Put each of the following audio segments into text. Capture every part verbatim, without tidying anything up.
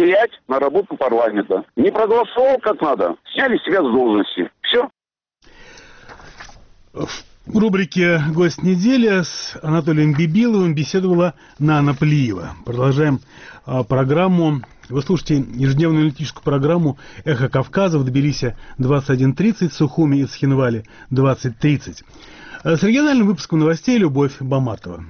повлиять на работу парламента. Не проголосовал как надо, сняли себя с должности. Все. В рубрике «Гость недели» с Анатолием Бибиловым беседовала Нана Плиева. Продолжаем а, программу. Вы слушаете ежедневную аналитическую программу «Эхо Кавказа» в Тбилиси двадцать один тридцать, в Сухуми и Цхинвале двадцать тридцать. С региональным выпуском новостей Любовь Баматова.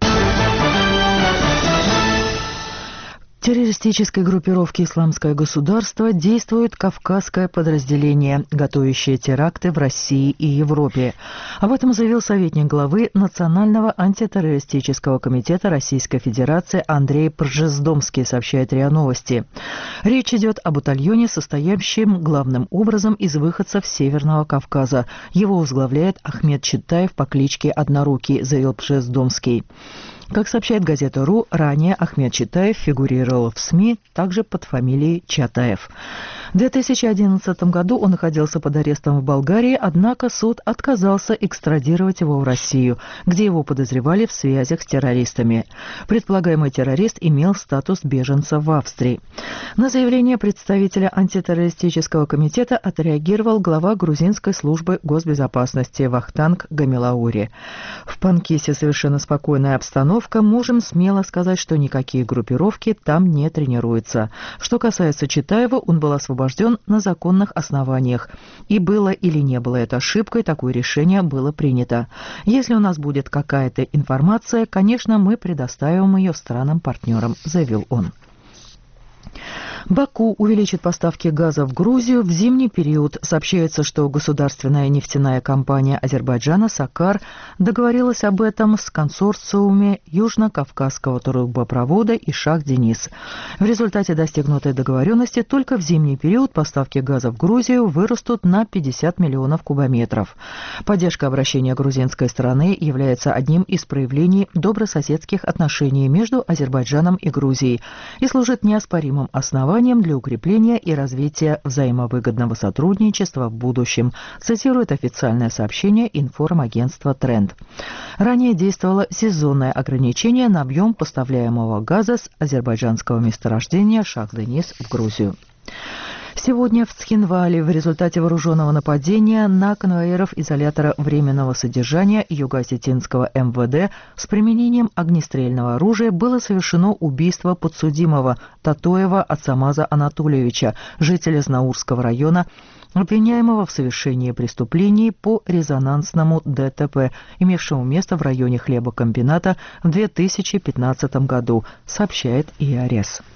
Террористической группировки «Исламское государство» действует кавказское подразделение, готовящее теракты в России и Европе. Об этом заявил советник главы Национального антитеррористического комитета Российской Федерации Андрей Пржездомский, сообщает РИА Новости. Речь идет о батальоне, состоящем главным образом из выходцев Северного Кавказа. Его возглавляет Ахмед Читаев по кличке Однорукий, заявил Пржездомский. Как сообщает газета РУ, ранее Ахмед Читаев фигурировал в СМИ также под фамилией Чатаев. В две тысячи одиннадцатом году он находился под арестом в Болгарии, однако суд отказался экстрадировать его в Россию, где его подозревали в связях с террористами. Предполагаемый террорист имел статус беженца в Австрии. На заявление представителя антитеррористического комитета отреагировал глава грузинской службы госбезопасности Вахтанг Гамилаури. В Панкисе совершенно спокойная обстановка. Можем смело сказать, что никакие группировки там не тренируются. Что касается Читаева, он был освобожден на законных основаниях. И было или не было это ошибкой, такое решение было принято. Если у нас будет какая-то информация, конечно, мы предоставим ее странам-партнерам, заявил он. Баку увеличит поставки газа в Грузию в зимний период. Сообщается, что государственная нефтяная компания Азербайджана «Сакар» договорилась об этом с консорциумом Южно-Кавказского трубопровода и Шах-Денис. В результате достигнутой договоренности только в зимний период поставки газа в Грузию вырастут на пятьдесят миллионов кубометров. Поддержка обращения грузинской стороны является одним из проявлений добрососедских отношений между Азербайджаном и Грузией и служит неоспоримым основанием для укрепления и развития взаимовыгодного сотрудничества в будущем, цитирует официальное сообщение информагентства «Тренд». Ранее действовало сезонное ограничение на объем поставляемого газа с азербайджанского месторождения Шах-Денис в Грузию. Сегодня в Цхинвале в результате вооруженного нападения на конвоиров изолятора временного содержания Юго-Осетинского эм вэ дэ с применением огнестрельного оружия было совершено убийство подсудимого Татоева Ацамаза Анатольевича, жителя Знаурского района, обвиняемого в совершении преступлений по резонансному дэ тэ пэ, имевшему место в районе хлебокомбината в две тысячи пятнадцатом году, сообщает ИАРЕС.